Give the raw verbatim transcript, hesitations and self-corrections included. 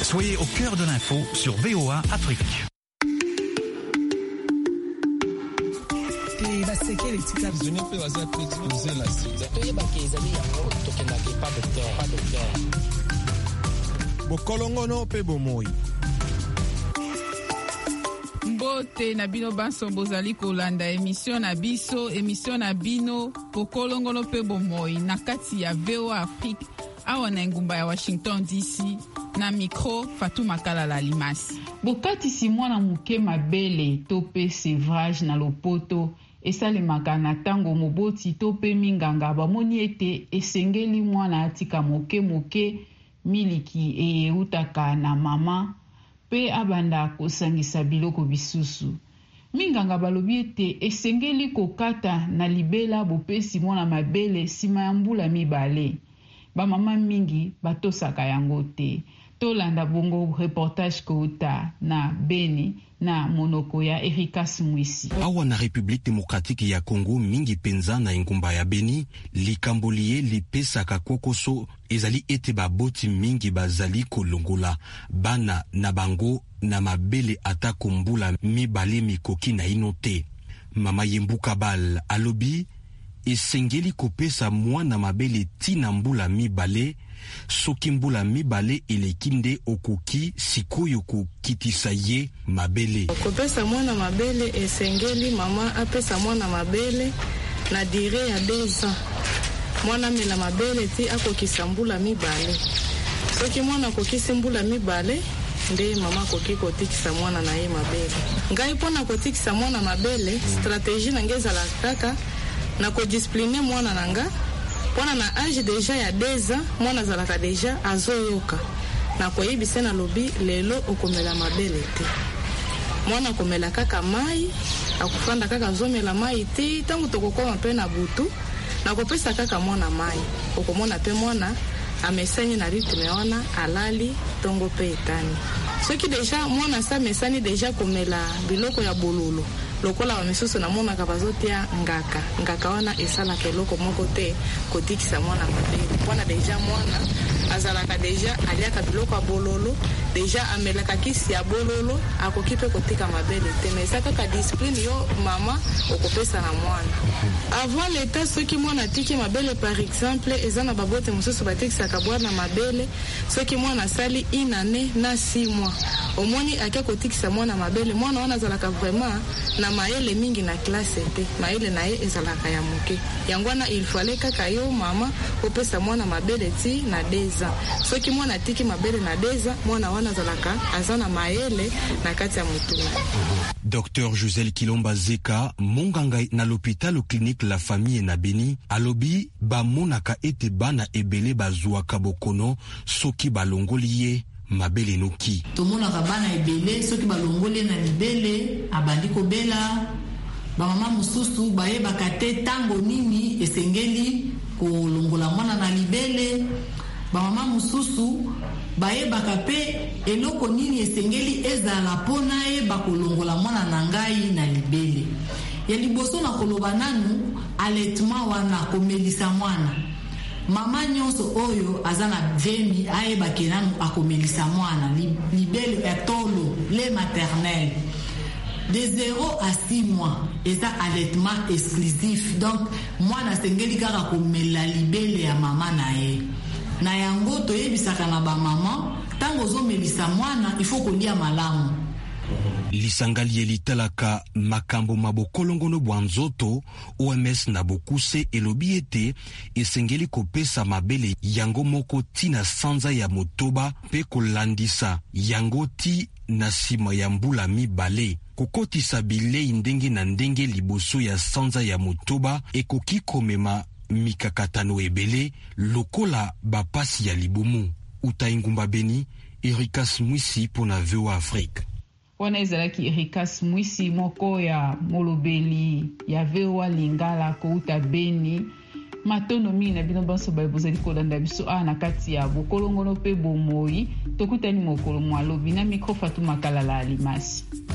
Soyez au cœur de l'info sur V O A Afrique. Bokolongono pe bomoi. Mbote na bino banso bozali kolanda émission na biso, émission na bino Bokolongono pe bomoi na kati ya V O A Afrique awa na ngumba ya Washington D C. Na micro Fatuma Kalala Limasi. Bokatisi mwana muke mabele to pe sevrage na lopoto esalemaka na tango moboti to pe minganga bamoni ete esengeli mwana atika moke moke miliki eyeutaka na mama pe abanda kosangisa biloko bisusu. Minganga balobi ete esengeli kokata na libela bopesi mwana mabele sima ya mbula mibale. Ba mama mingi batosaka yango te. Tolanda bongo reportage kouta na Beni na monoko ya Ericas Mwisi. Awa na République démocratique ya Congo mingi penza na ngumba ya Beni likambolie lipesaka kokoso ezali ete baboti mingi bazali kolongola bana na bango na mabele ata kombula mibale mikoki na inote. Mama Yembuka Bal alobi esengeli kopesa mwana mabele tina mbula mibale soki mbula mibale elekinde okoki sikoyo kokitisa ye mabele. Kopesa mwana mabele esengeli mama apesa mwana mabele na dire ya deux ans. Mwana mela mabele ti akokisa mbula mibale. Soki mwana kokisi mbula mibale nde mama koki kotikisa mwana na ye mabele. Ngai pona kotikisa mwana mabele stratégie na ngeza la kaka na ko discipliner mwana nanga pona na âge déjà ya deux ans mwana zalaka déjà azoyoka na koyebisa na lobi lelo okomela mabele te mwana komela kaka mai akufanda kaka zomela mai te tangu tokokoma pe na butu na kopesa kaka mwana mai okomona pe mwana amesani na rythme wana alali tongo pe etani soki déjà mwana sa mesani déjà komela biloko ya bololo lokola wa misusu na mona kabazotia ngaka ngaka wana esala keloko moko te kotikisa mwana mabele pona deja mwana azalaka deja aliaka biloko ya bololo deja amelaka kisi ya bololo akokipe kotika mabele te mais kaka discipline yo mama okopesa na mwana avant l'état soki mwana tiki mabele par exemple ezana babote mususu batikisa kabwana mabele soki mwana sali inane na six mois omoni akia kotikisa mwana mabele mwana wana azalaka vraiment na maele mingi na classe te maele na ye ezalaka ya muke yangwana il fallait kaka yo mama opesa mwana mabele ti na deux ans soki mwana tiki mabele na deux ans mwana wana azalaka azana maele na kati ya mutuna. Docteur Josel Kilomba Zeka monganga na l'hôpital clinique La Famille na Beni alobi ba monaka ete bana ebele bazwaka bokono soki balongoliye mabele noki. Tomona kabana ebele soki balongole na libele abandi kobela ba mama mususu baye bakate tango nini esengeli kolongola mwana na libele ba mama mususu baye bakape eloko nini esengeli ezala pona e bakolongola mwana na ngai na libele ya liboso na koloba nanu allaitement wana komelisa mwana mama nyonso oyo azana vemi ayeba kenanu akomelisa mwana libele etolo le maternel de zéro à six mois eza allaitement exclusif donc mwana sengeli kaka komela libele ya mama na ye na yango toyebisaka na ba mama tango zomelisa mwana il faut kolia malamu. Lisangali elitalaka makambo mabokolongono bwanzoto O M S na bokuse elobi ete esengeli kopesa mabele yango moko tina sanza ya motoba pe kolandisa yango ti na sima ya mbula mibale kokotisa bilei ndenge na ndenge liboso ya sanza ya motoba ekoki komema mikakatano ebele lokola bapasi ya libumu. Utaingumba Beni, Ericas Mwisi pona V O A Afrique. Wana ezalaki Ericas Mwisi moko ya molobeli ya V O A Lingala kouta Beni. Matono mi na bino banso ba bozali kolanda biso a na kati ya bokolongono pe bomoi tokutani mokolo mwalobi na micro Fatuma Kalala Limasi.